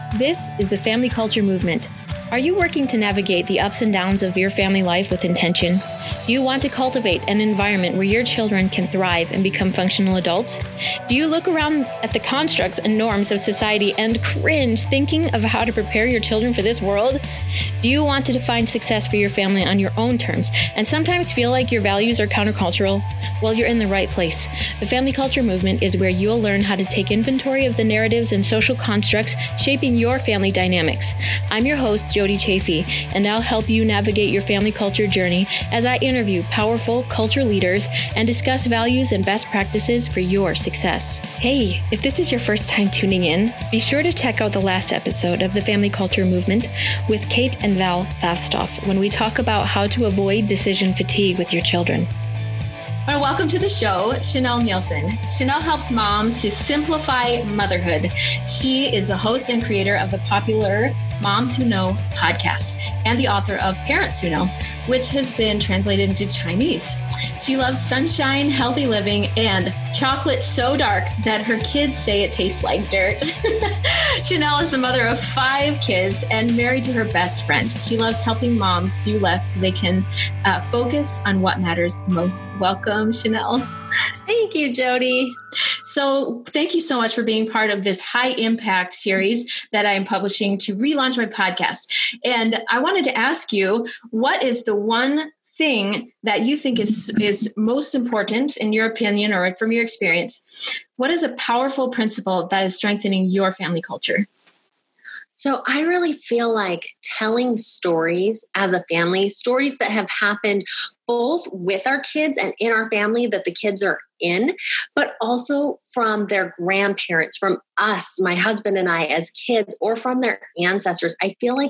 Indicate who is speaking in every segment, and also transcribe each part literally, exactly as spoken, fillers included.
Speaker 1: This is the Family Culture Movement. Are you working to navigate the ups and downs of your family life with intention? Do you want to cultivate an environment where your children can thrive and become functional adults? Do you look around at the constructs and norms of society and cringe thinking of how to prepare your children for this world? Do you want to define success for your family on your own terms and sometimes feel like your values are countercultural? Well, you're in the right place. The Family Culture Movement is where you'll learn how to take inventory of the narratives and social constructs shaping your family dynamics. I'm your host, Jody Chafee, and I'll help you navigate your family culture journey as I interview powerful culture leaders and discuss values and best practices for your success. Hey, if this is your first time tuning in, be sure to check out the last episode of the Family Culture Movement with Kate and Val Fastoff when we talk about how to avoid decision fatigue with your children. Well, welcome to the show, Chanel Nielsen. Chanel helps moms to simplify motherhood. She is the host and creator of the popular Moms Who Know podcast and the author of Parents Who Know, which has been translated into Chinese. She loves sunshine, healthy living, and chocolate so dark that her kids say it tastes like dirt. Chanel is the mother of five kids and married to her best friend. She loves helping moms do less so they can uh, focus on what matters most. Welcome, Chanel.
Speaker 2: Thank you, Jody.
Speaker 1: So thank you so much for being part of this high impact series that I am publishing to relaunch my podcast. And I wanted to ask you, what is the one thing that you think is, is most important in your opinion or from your experience? What is a powerful principle that is strengthening your family culture?
Speaker 2: So I really feel like telling stories as a family, stories that have happened both with our kids and in our family that the kids are in, but also from their grandparents, from us, my husband and I as kids, or from their ancestors. I feel like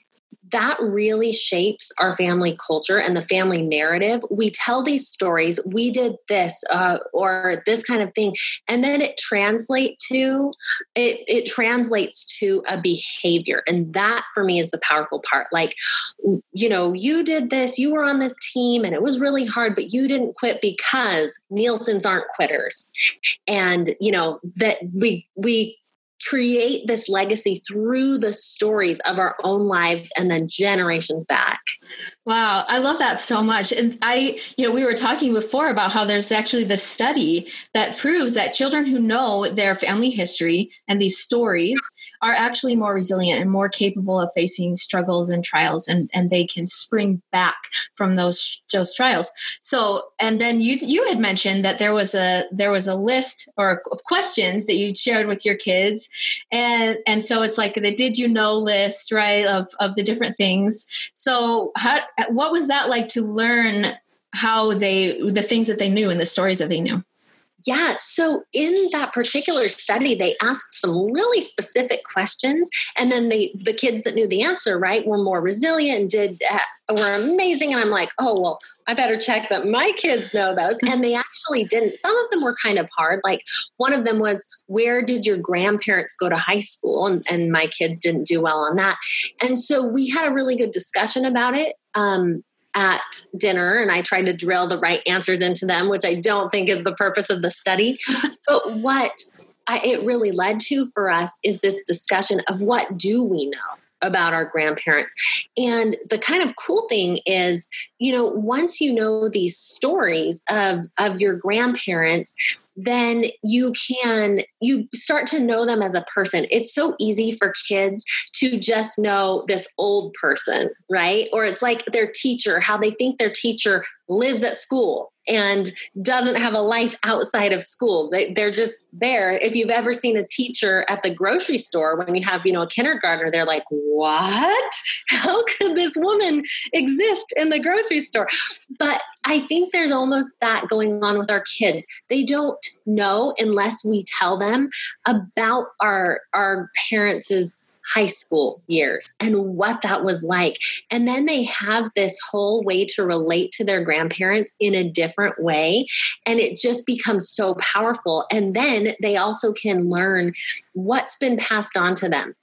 Speaker 2: that really shapes our family culture and the family narrative. We tell these stories, we did this uh, or this kind of thing, and then it translate to it. It translates to a behavior, and that for me is the powerful part. Like, you know, you did this, you were on this team, and it was really hard, but you didn't quit because Nielsen's aren't quitters, and you know that we we. create this legacy through the stories of our own lives and then generations back.
Speaker 1: Wow. I love that so much. And I, you know, we were talking before about how there's actually this study that proves that children who know their family history and these stories are actually more resilient and more capable of facing struggles and trials, and, and they can spring back from those, those trials. So, and then you, you had mentioned that there was a, there was a list or of questions that you shared with your kids. And, and so it's like the did you know list, right? Of, of the different things. So how, what was that like to learn how they, the things that they knew and the stories that they knew?
Speaker 2: Yeah. So in that particular study, they asked some really specific questions, and then they, the kids that knew the answer, right, were more resilient and did, uh, were amazing. And I'm like, oh, well, I better check that my kids know those. And they actually didn't. Some of them were kind of hard. Like one of them was, where did your grandparents go to high school? And, and my kids didn't do well on that. And so we had a really good discussion about it. Um, at dinner, and I tried to drill the right answers into them, which I don't think is the purpose of the study. But what I, it really led to for us is this discussion of what do we know about our grandparents. And the kind of cool thing is, you know, once you know these stories of, of your grandparents, then you can, you start to know them as a person. It's so easy for kids to just know this old person, right? Or it's like their teacher, how they think their teacher lives at school and doesn't have a life outside of school. They, they're just there. If you've ever seen a teacher at the grocery store, when you have, you know, a kindergartner, they're like, what? How could this woman exist in the grocery store? But I think there's almost that going on with our kids. They don't know unless we tell them about our, our parents' high school years and what that was like. And then they have this whole way to relate to their grandparents in a different way. And it just becomes so powerful. And then they also can learn what's been passed on to them.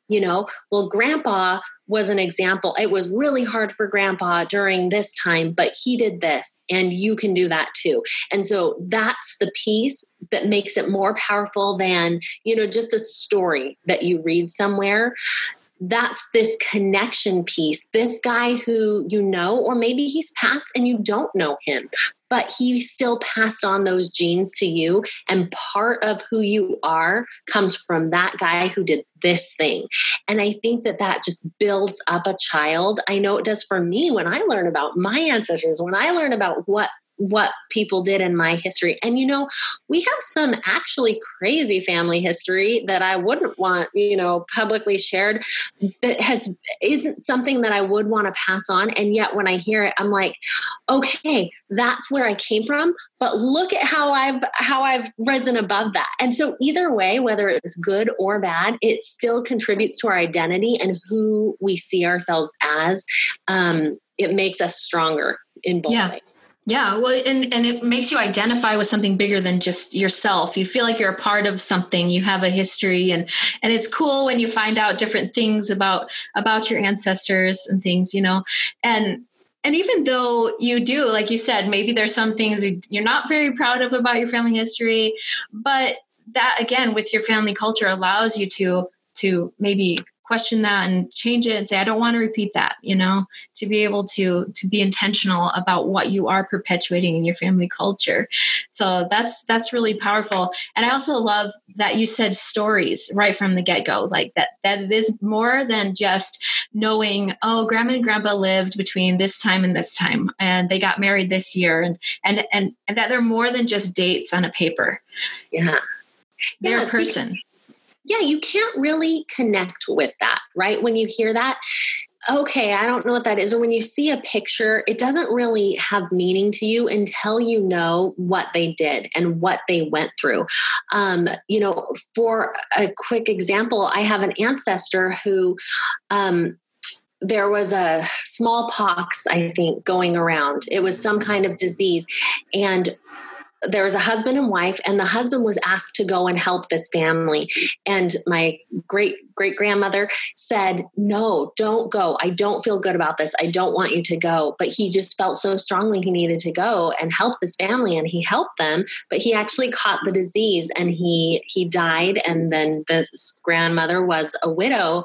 Speaker 2: You know, well, grandpa was an example. It was really hard for grandpa during this time, but he did this, and you can do that too. And so that's the piece that makes it more powerful than, you know, just a story that you read somewhere. That's this connection piece. This guy who you know, or maybe he's passed and you don't know him, but he still passed on those genes to you. And part of who you are comes from that guy who did this thing. And I think that that just builds up a child. I know it does for me when I learn about my ancestors, when I learn about what what people did in my history. And, you know, we have some actually crazy family history that I wouldn't want, you know, publicly shared, that has, isn't something that I would want to pass on. And yet when I hear it, I'm like, okay, that's where I came from, but look at how I've, how I've risen above that. And so either way, whether it's good or bad, it still contributes to our identity and who we see ourselves as. Um, it makes us stronger in both
Speaker 1: yeah.
Speaker 2: ways.
Speaker 1: Yeah. Well, and, and it makes you identify with something bigger than just yourself. You feel like you're a part of something. You have a history, and, and it's cool when you find out different things about, about your ancestors and things, you know, and, and even though you do, like you said, maybe there's some things you're not very proud of about your family history, but that again, with your family culture allows you to, to maybe question that and change it and say, I don't want to repeat that, you know, to be able to, to be intentional about what you are perpetuating in your family culture. So that's, that's really powerful. And I also love that you said stories right from the get-go, like that, that it is more than just knowing, oh, grandma and grandpa lived between this time and this time, and they got married this year, and, and, and, and that they're more than just dates on a paper.
Speaker 2: Yeah.
Speaker 1: They're
Speaker 2: yeah,
Speaker 1: a person.
Speaker 2: Yeah, you can't really connect with that, right? When you hear that, okay, I don't know what that is. Or when you see a picture, it doesn't really have meaning to you until you know what they did and what they went through. Um, you know, for a quick example, I have an ancestor who, um, there was a smallpox, I think, going around. It was some kind of disease. And there was a husband and wife, and the husband was asked to go and help this family. And my great great grandmother said, no, don't go. I don't feel good about this. I don't want you to go. But he just felt so strongly he needed to go and help this family, and he helped them. But he actually caught the disease, and he, he died. And then this grandmother was a widow.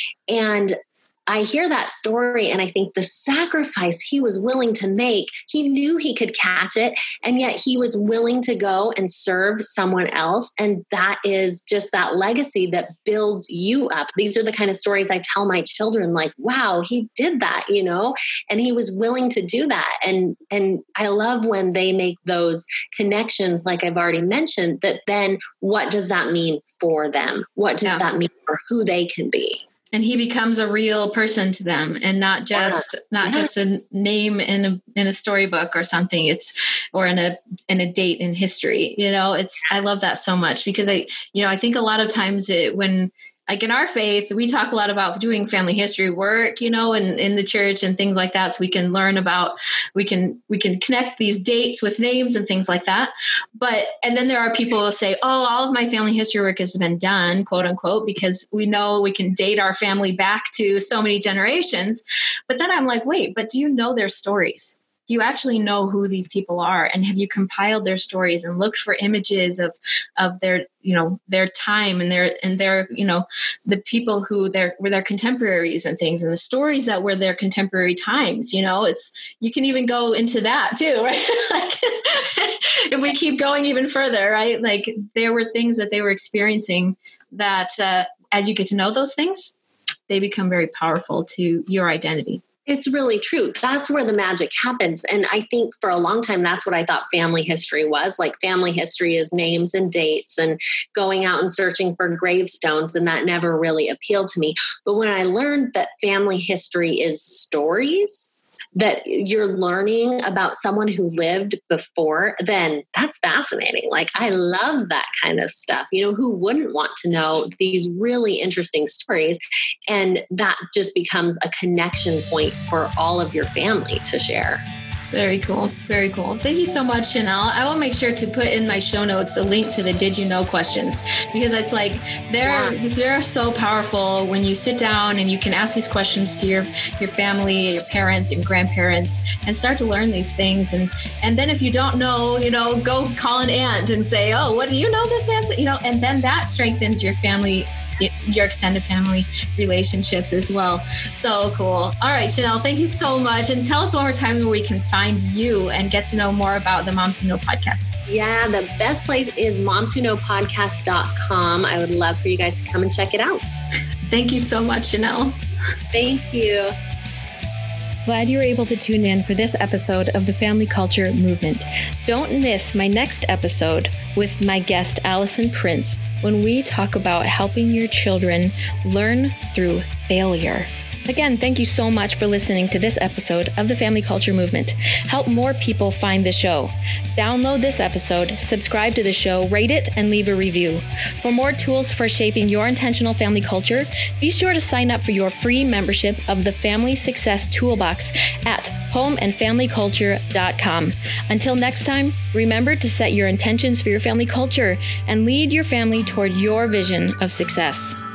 Speaker 2: And I hear that story and I think the sacrifice he was willing to make, he knew he could catch it, and yet he was willing to go and serve someone else. And that is just that legacy that builds you up. These are the kind of stories I tell my children, like, wow, he did that, you know, and he was willing to do that. And, and I love when they make those connections, like I've already mentioned, that then what does that mean for them? What does yeah. that mean for who they can be?
Speaker 1: And he becomes a real person to them, and not just yeah. not yeah. just a name in a in a storybook or something. It's or in a in a date in history. You know, it's I love that so much, because I you know I think a lot of times it, when like in our faith, we talk a lot about doing family history work, you know, and in the church and things like that. So we can learn about, we can, we can connect these dates with names and things like that. But, and then there are people who say, oh, all of my family history work has been done, quote unquote, because we know we can date our family back to so many generations. But then I'm like, wait, but do you know their stories? Do you actually know who these people are? And have you compiled their stories and looked for images of, of their, you know, their time and their, and their, you know, the people who their, were their contemporaries and things, and the stories that were their contemporary times, you know, it's, you can even go into that too, right? Like, if we keep going even further, right? Like there were things that they were experiencing that, uh, as you get to know those things, they become very powerful to your identity.
Speaker 2: It's really true. That's where the magic happens. And I think for a long time, that's what I thought family history was. Like family history is names and dates and going out and searching for gravestones. And that never really appealed to me. But when I learned that family history is stories, that you're learning about someone who lived before, then that's fascinating. Like, I love that kind of stuff. You know, who wouldn't want to know these really interesting stories? And that just becomes a connection point for all of your family to share.
Speaker 1: Very cool. Very cool. Thank you so much, Chanel. I will make sure to put in my show notes a link to the Did You Know questions, because it's like they're yeah. they're so powerful when you sit down and you can ask these questions to your your family, your parents, your grandparents, and start to learn these things. And and then if you don't know, you know, go call an aunt and say, oh, what do you know this answer? You know, and then that strengthens your family, your extended family relationships as well. So cool. All right, Chanel, thank you so much. And tell us one more time where we can find you and get to know more about the Moms Who Know podcast.
Speaker 2: Yeah, the best place is moms who know podcast dot com. I would love for you guys to come and check it out.
Speaker 1: Thank you so much, Chanel.
Speaker 2: Thank you.
Speaker 1: Glad you were able to tune in for this episode of the Family Culture Movement. Don't miss my next episode with my guest, Allison Prince, when we talk about helping your children learn through failure. Again, thank you so much for listening to this episode of the Family Culture Movement. Help more people find the show. Download this episode, subscribe to the show, rate it, and leave a review. For more tools for shaping your intentional family culture, be sure to sign up for your free membership of the Family Success Toolbox at home and family culture dot com. Until next time, remember to set your intentions for your family culture and lead your family toward your vision of success.